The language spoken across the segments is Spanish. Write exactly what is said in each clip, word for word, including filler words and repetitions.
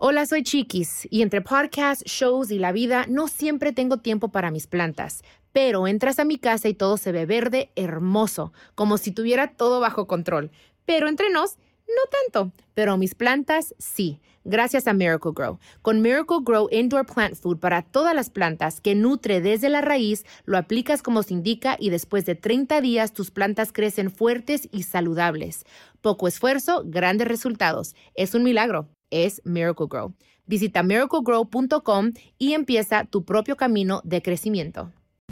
Hola, soy Chiquis y entre podcasts, shows y la vida no siempre tengo tiempo para mis plantas. Pero entras a mi casa y todo se ve verde, hermoso, como si tuviera todo bajo control. Pero entre nos, no tanto. Pero mis plantas, sí, gracias a Miracle-Gro. Con Miracle-Gro Indoor Plant Food para todas las plantas que nutre desde la raíz, lo aplicas como se indica y después de treinta días tus plantas crecen fuertes y saludables. Poco esfuerzo, grandes resultados. Es un milagro. Es Miracle-Gro. Visita miracle grow punto com y empieza tu propio camino de crecimiento.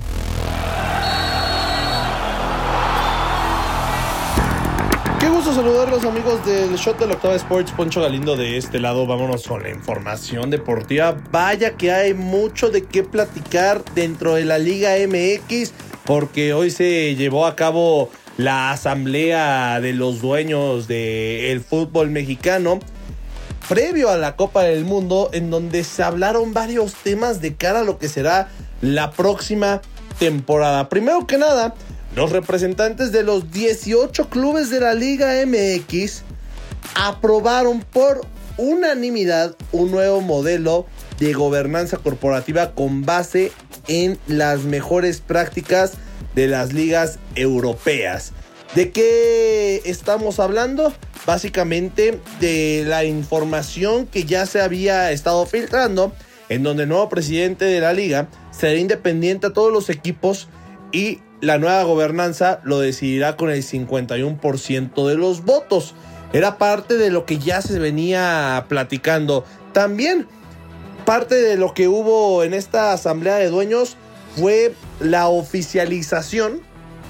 Qué gusto saludarlos, amigos del Shot de la Octava Sports. Poncho Galindo de este lado. Vámonos con la información deportiva. Vaya que hay mucho de qué platicar dentro de la Liga M X, porque hoy se llevó a cabo la asamblea de los dueños del fútbol mexicano previo a la Copa del Mundo, en donde se hablaron varios temas de cara a lo que será la próxima temporada. Primero que nada, los representantes de los dieciocho clubes de la Liga M X aprobaron por unanimidad un nuevo modelo de gobernanza corporativa con base en las mejores prácticas de las ligas europeas. ¿De qué estamos hablando? Básicamente de la información que ya se había estado filtrando, en donde el nuevo presidente de la liga será independiente a todos los equipos y la nueva gobernanza lo decidirá con el cincuenta y uno por ciento de los votos. Era parte de lo que ya se venía platicando. También parte de lo que hubo en esta asamblea de dueños fue la oficialización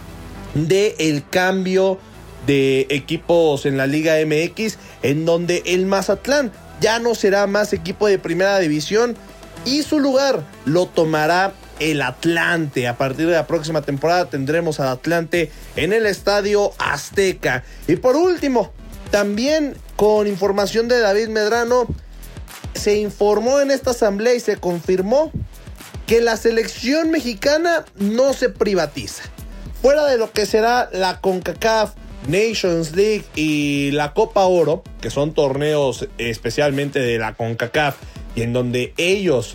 del cambio de equipos en la Liga M X, en donde el Mazatlán ya no será más equipo de primera división y su lugar lo tomará el Atlante. A partir de la próxima temporada tendremos al Atlante en el Estadio Azteca. Y por último, también con información de David Medrano, se informó en esta asamblea y se confirmó que la selección mexicana no se privatiza. Fuera de lo que será la CONCACAF Nations League y la Copa Oro, que son torneos especialmente de la CONCACAF y en donde ellos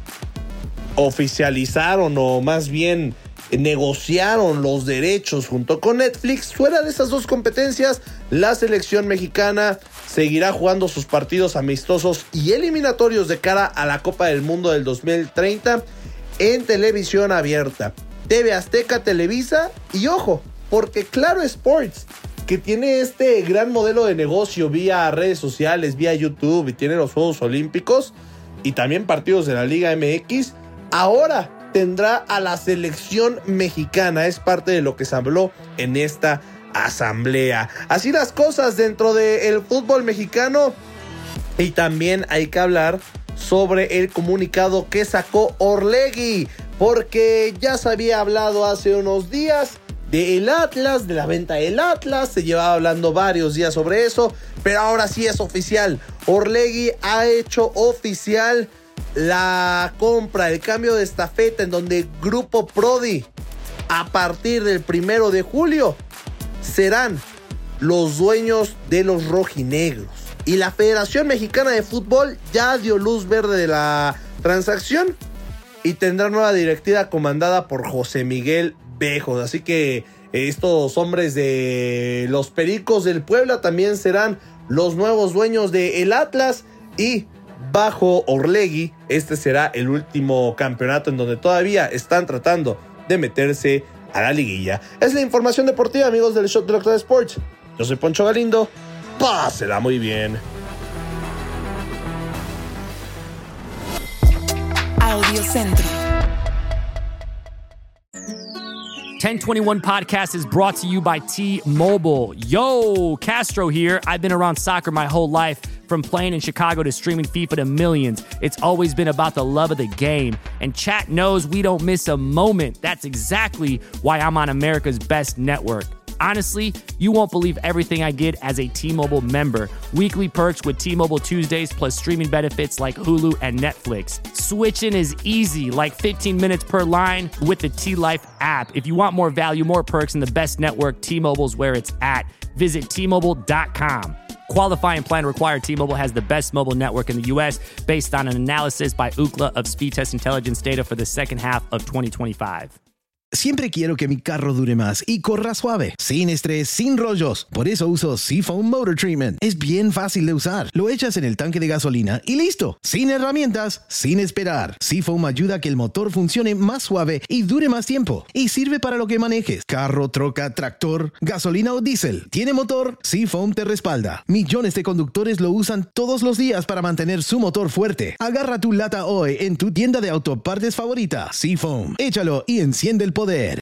oficializaron o más bien negociaron los derechos junto con Netflix. Fuera de esas dos competencias, la selección mexicana seguirá jugando sus partidos amistosos y eliminatorios de cara a la Copa del Mundo del dos mil treinta en televisión abierta, T V Azteca, Televisa y ojo, porque Claro Sports, que tiene este gran modelo de negocio vía redes sociales, vía YouTube y tiene los Juegos Olímpicos y también partidos de la Liga M X, ahora tendrá a la selección mexicana. Es parte de lo que se habló en esta asamblea. Así las cosas dentro del fútbol mexicano. Y también hay que hablar sobre el comunicado que sacó Orlegui, porque ya se había hablado hace unos días del Atlas, de la venta del Atlas, se llevaba hablando varios días sobre eso, pero ahora sí es oficial. Orlegui ha hecho oficial la compra, el cambio de estafeta, en donde Grupo Prodi, a partir del primero de julio, serán los dueños de los rojinegros. Y la Federación Mexicana de Fútbol ya dio luz verde de la transacción y tendrá nueva directiva comandada por José Miguel Bejos. Así que estos hombres de los Pericos del Puebla también serán los nuevos dueños del Atlas, y bajo Orlegui este será el último campeonato en donde todavía están tratando de meterse a la liguilla. Es la información deportiva, amigos del Shot de la Octava Sports. Yo soy Poncho Galindo. Pásela muy bien. Audio Centro. ten twenty-one Podcast is brought to you by T-Mobile. Yo, Castro here. I've been around soccer my whole life, from playing in Chicago to streaming FIFA to millions. It's always been about the love of the game. And chat knows we don't miss a moment. That's exactly why I'm on America's best network. Honestly, you won't believe everything I get as a T-Mobile member. Weekly perks with T-Mobile Tuesdays, plus streaming benefits like Hulu and Netflix. Switching is easy, like fifteen minutes per line with the T-Life app. If you want more value, more perks, and the best network, T-Mobile's where it's at. Visit T Mobile dot com. Qualifying plan required. T-Mobile has the best mobile network in the U S based on an analysis by Ookla of Speed Test Intelligence data for the second half of twenty twenty-five. Siempre quiero que mi carro dure más y corra suave, sin estrés, sin rollos. Por eso uso Seafoam Motor Treatment. Es bien fácil de usar. Lo echas en el tanque de gasolina y listo. Sin herramientas, sin esperar. Seafoam ayuda a que el motor funcione más suave y dure más tiempo. Y sirve para lo que manejes. Carro, troca, tractor, gasolina o diésel. ¿Tiene motor? Seafoam te respalda. Millones de conductores lo usan todos los días para mantener su motor fuerte. Agarra tu lata hoy en tu tienda de autopartes favorita. Seafoam. Échalo y enciende el poder.